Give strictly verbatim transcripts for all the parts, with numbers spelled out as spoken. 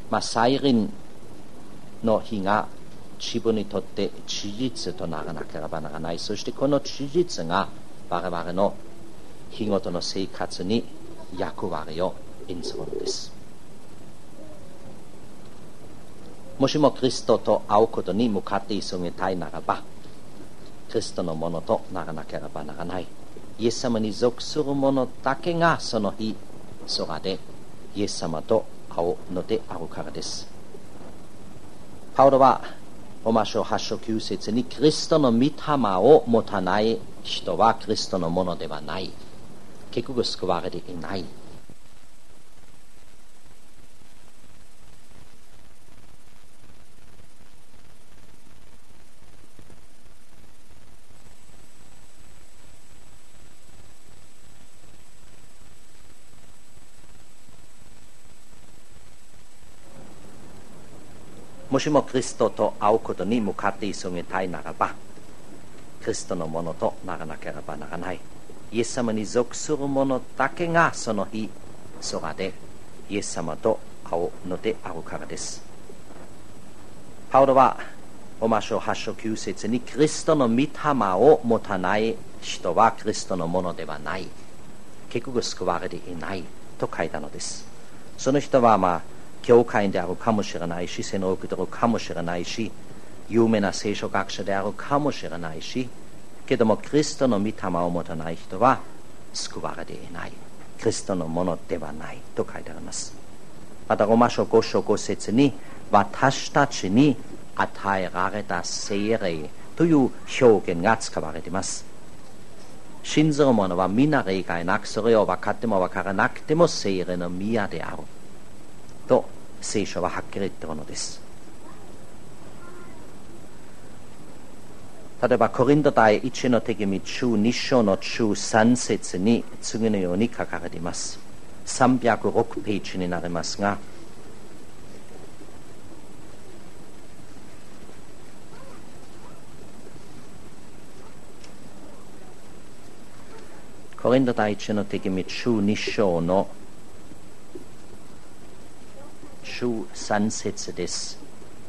まあ、再臨の日が自分にとって事実とならなければならない。そしてこの事実が我々の日ごとの生活に役割を演ずるのです。もしもキリストと会うことに向かって急ぎたいならば、キリストのものとならなければならない。イエス様に属する者だけがその日空でイエス様と会うのであるからです。パウロはローマ書はち章きゅう節に、キリストの御霊を持たない人はキリストのものではない、結局救われていない。もしもキリストと会うことに向かって急ぎたいならば、キリストのものとならなければならない。イエス様に属する者だけがその日空でイエス様と会うのであるからです。パウロはローマ書はち章きゅう節に、キリストの御霊を持たない人はキリストのものではない、結局救われていないと書いたのです。その人はまあ教会であるかもしれないし、洗脳を受け取るかもしれないし、有名な聖書学者であるかもしれないし、けどもキリストの御霊を持たない人は救われていない、キリストのものではないと書いてあります。またローマ書ご章ご節に、私たちに与えられた聖霊という表現が使われています。信ずる者は皆例外なく、それを分かっても分からなくても聖霊の宮であると聖書ははっきり言っているのです。例えばコリント第一の手紙中に章の中さん節に次のように書かれています。さんびゃくろくページになりますが、コリント第一の手紙中に章の中さん節です。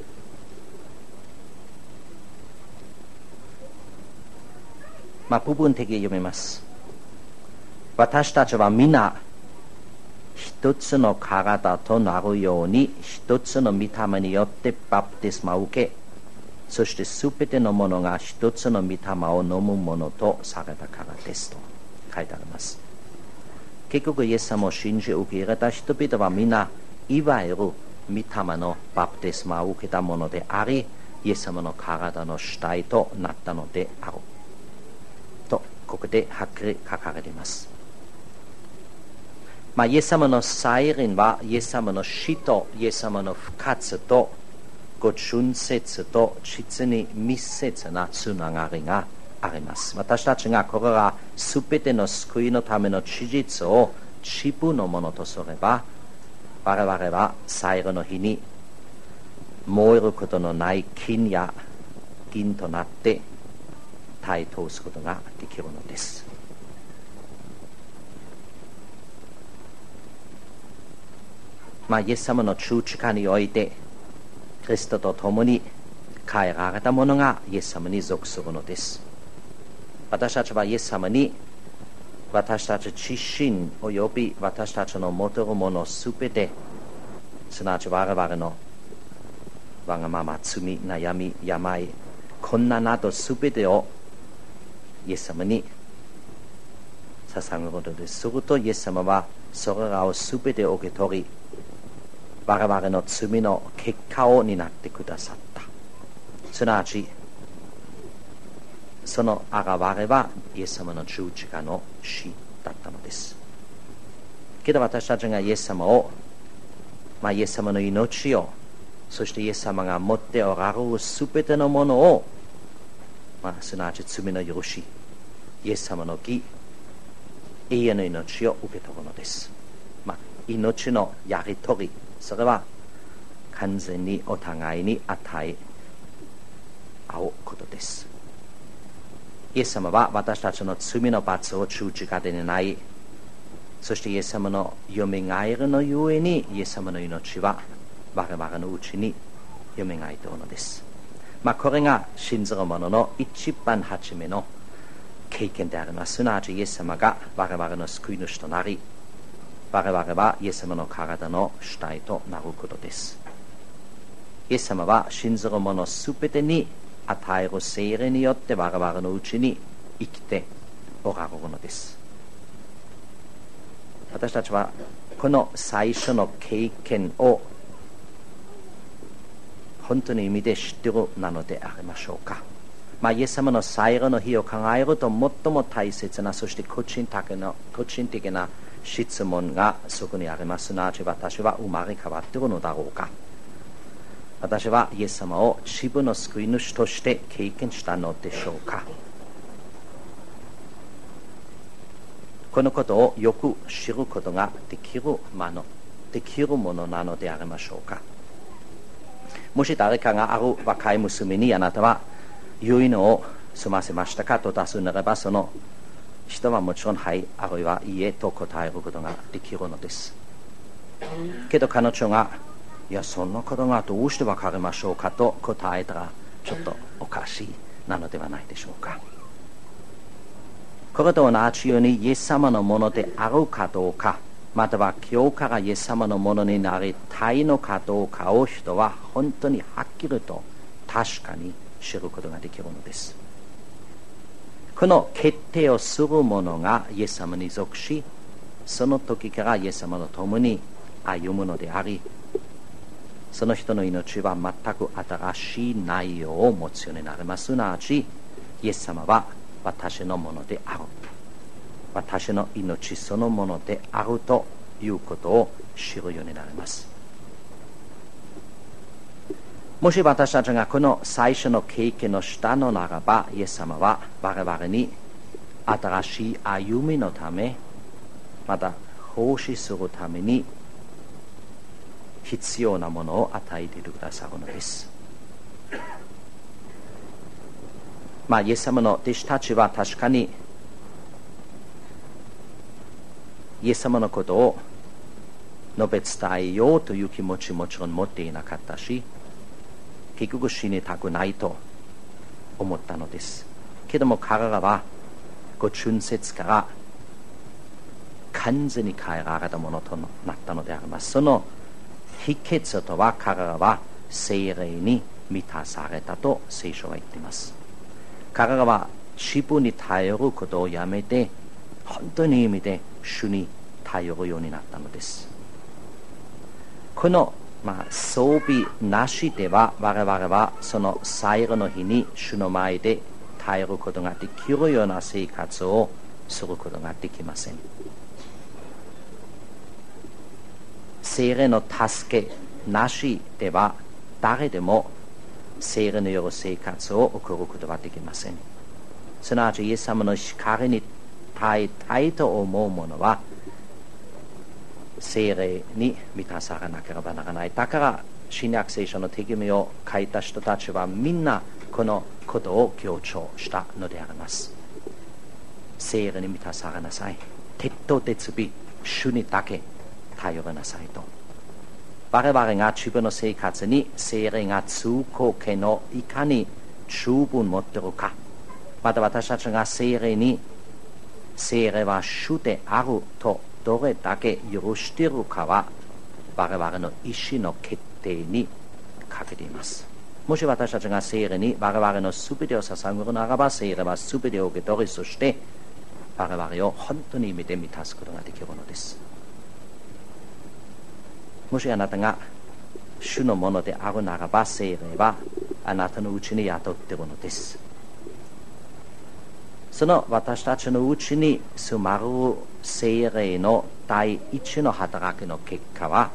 まあ、部分的に読みます。私たちは皆一つの体となるように一つの御霊によってバプテスマを受け、そしてすべてのものが一つの御霊を飲むものとされたからですと書いてあります。結局イエス様を信じ受け入れた人々は皆いわゆる御霊のバプテスマを受けたものであり、イエス様の体の主体となったのであるとここではっきり書かれています。まあ、イエス様の再臨はイエス様の死とイエス様の復活とご春節と実に密接なつながりがあります。私たちがこれらすべての救いのための事実を自分のものとすれば、我々は最後の日に燃えることのない金や銀となって耐え通すことができるのです。まあ、イエス様の十字架においてキリストと共に変えられたものがイエス様に属するのです。私たちはイエス様に私たち自身および私たちの持てるものすべて、すなわち我々のわがまま、罪、悩み、病、困難などすべてをイエス様に捧げることです。するとイエス様はそれらをすべて受け取り、我々の罪の結果を担ってくださった。すなわちその現れはイエス様の十字架の死だったのです。けど私たちがイエス様を、まあ、イエス様の命を、そしてイエス様が持っておられるすべてのものを、まあ、すなわち罪の許し、イエス様の義、永遠の命を受け取るのです。まあ、命のやり取り、それは完全にお互いに与え合うことです。イエス様は私たちの罪の罰を十字架で担い、そしてイエス様のよみがえりのゆえにイエス様の命は我々のうちによみがえっておるのです。まあ、これが信ずる者の一番初めの経験であります。すなわちイエス様が我々の救い主となり、我々はイエス様の体の主体となることです。イエス様は信ずる者すべてに与える聖霊によって我々のうちに生きておられるのです。私たちはこの最初の経験を本当に意味で知っているなのでありましょうか。まあ、イエス様の最後の日を考えると最も大切な、そして個人的な、個人的な質問がそこにあります。すなわち私は生まれ変わっているのだろうか。私はイエス様を自分の救い主として経験したのでしょうか。このことをよく知ることができるもの、できるものなのでありましょうか。もし誰かがある若い娘にあなたは結いのを済ませましたかと尋ねれば、その人はもちろんはい、あるいはいいえと答えることができるのです。けど彼女がいやそんなことがどうしてわかりましょうかと答えたらちょっとおかしいなのではないでしょうか。これと同じようにイエス様のものであるかどうか、または今日からイエス様のものになりたいのかどうかを人は本当にはっきりと確かに知ることができるのです。この決定をする者がイエス様に属し、その時からイエス様と共に歩むのであり、その人の命は全く新しい内容を持つようになります。すなわちイエス様は私のものである、私の命そのものであるということを知るようになります。もし私たちがこの最初の経験をしたのならば、イエス様は我々に新しい歩みのため、また奉仕するために必要なものを与えてくださるのです。まあ、イエス様の弟子たちは確かにイエス様のことを述べ伝えようという気持ちもちろん持っていなかったし、結局死にたくないと思ったのです。けども彼らはご春節から完全に変えられたものとなったのであります。その秘訣とは、彼らは聖霊に満たされたと聖書は言っています。彼らは自分に頼ることをやめて、本当に意味で主に頼るようになったのです。この、まあ、装備なしでは我々はその最後の日に主の前で頼ることができるような生活をすることができません。聖霊の助けなしでは誰でも聖霊による生活を送ることはできません。すなわちイエス様の光に耐えたいと思う者は聖霊に満たされなければならない。だから新約聖書の手紙を書いた人たちはみんなこのことを強調したのであります。聖霊に満たされなさい、徹頭徹尾主にだけ頼りなさいと。我々が自分の生活に聖霊が通行権をいかに十分持っているか、また私たちが聖霊に聖霊は主であるとどれだけ許しているかは我々の意志の決定にかけています。もし私たちが聖霊に我々のすべてを捧げるならば、聖霊はすべてを受け取り、そして我々を本当に意味で満たすことができるのです。もしあなたが主のものであるならば、聖霊はあなたのうちに宿っているのです。その私たちのうちに住まる聖霊の第一の働きの結果は、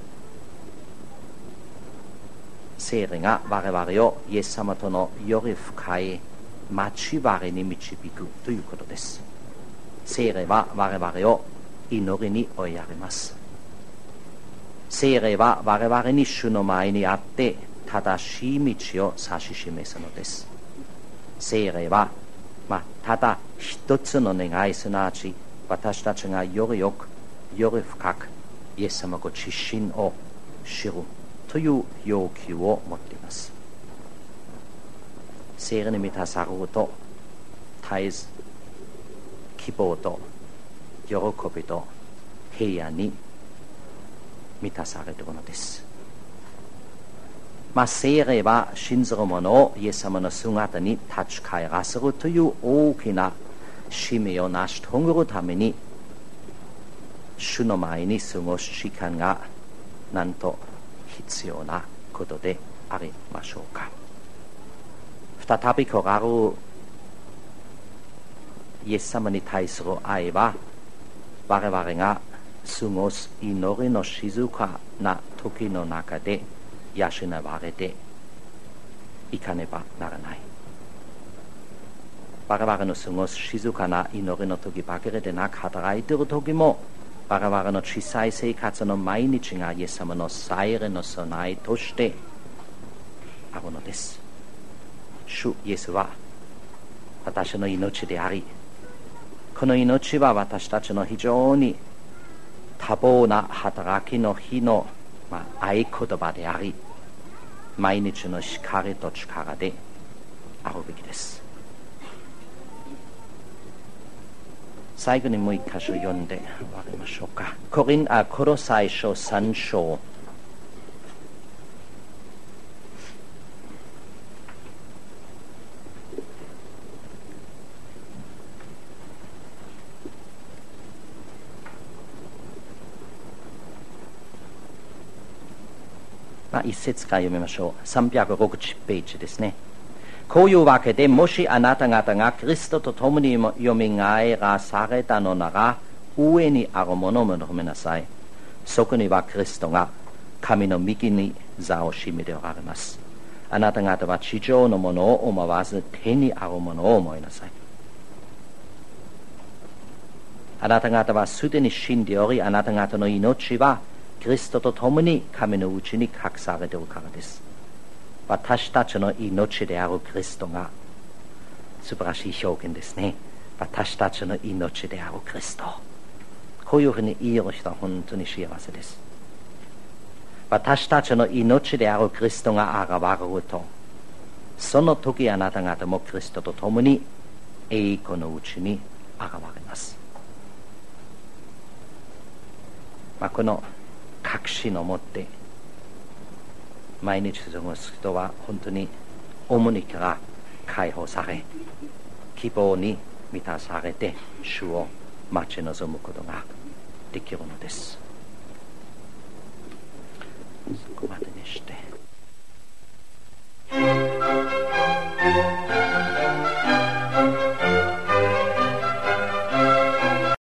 聖霊が我々をイエス様とのより深い交わりに導くということです。聖霊は我々を祈りに追いやります。聖霊は我々に主の前にあって正しい道を指し示すのです。聖霊は、まあ、ただ一つの願い、すなわち私たちがよりよくより深くイエス様ご自身を知るという要求を持っています。聖霊に満たされると絶えず希望と喜びと平安に満たされるのです。まあ、聖霊は信ずる者をイエス様の姿に立ち返らせるという大きな使命を成し遂げるために、主の前に過ごす時間がなんと必要なことでありましょうか。再び来られるイエス様に対する愛は、我々が過ごす祈りの静かな時の中で養われていかねばならない。我々の過ごす静かな祈りの時ばかりでなく、働いている時も我々の小さい生活の毎日がイエス様の再来の備えとしてあるのです。主イエスは私の命であり、この命は私たちの非常に多忙な働きの日の、まあ、合言葉であり、毎日の光と力であるべきです。最後にもう一箇所読んで終わりましょうか。コリンあコロサイ書三章まあ、一節から読みましょう。さんびゃくろくじゅうページですね。こういうわけで、もしあなた方がキリストと共によみがえらされたのなら、上にあるものを求めなさい。そこにはキリストが神の右に座を占めておられます。あなた方は地上のものを思わず、天にあるものを思いなさい。あなた方はすでに死んでおり、あなた方の命はキリストと共に神のうちに隠されているからです。私たちの命であるキリストが、素晴らしい表現ですね。私たちの命であるキリスト。こういうふうに言える人は本当に幸せです。私たちの命であるキリストが現れると、その時あなた方もキリストと共に栄光のうちに現れます。まあ、この確信を持って毎日過ごす人は本当に重荷から解放され、希望に満たされて主を待ち望むことができるのです。そこまでにして